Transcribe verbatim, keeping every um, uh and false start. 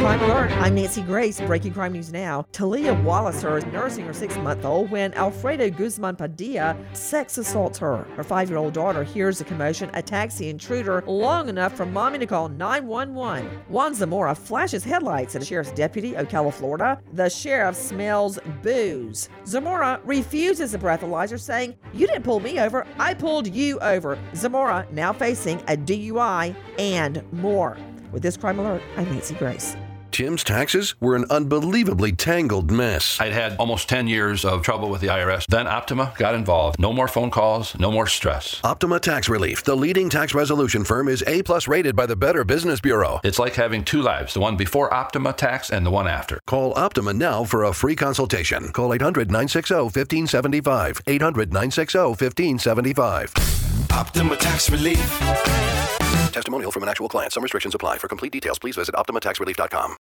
Crime Alert. I'm Nancy Grace. Breaking crime news now. Talia Walliser is nursing her six-month-old when Alfredo Guzman Padilla sex assaults her. Her five-year-old daughter hears the commotion, attacks the intruder long enough for mommy to call nine one one. Juan Zamora flashes headlights at a sheriff's deputy, Ocala, Florida. The sheriff smells booze. Zamora refuses the breathalyzer, saying, "You didn't pull me over, I pulled you over." Zamora now facing a D U I and more. With this Crime Alert, I'm Nancy Grace. Tim's taxes were an unbelievably tangled mess. I'd had almost ten years of trouble with the I R S. Then Optima got involved. No more phone calls, no more stress. Optima Tax Relief, the leading tax resolution firm, is A-plus rated by the Better Business Bureau. It's like having two lives, the one before Optima Tax and the one after. Call Optima now for a free consultation. Call eight hundred, nine six zero, one five seven five. eight hundred, nine six zero, one five seven five. Optima Tax Relief. Testimonial from an actual client. Some restrictions apply. For complete details, please visit optima tax relief dot com.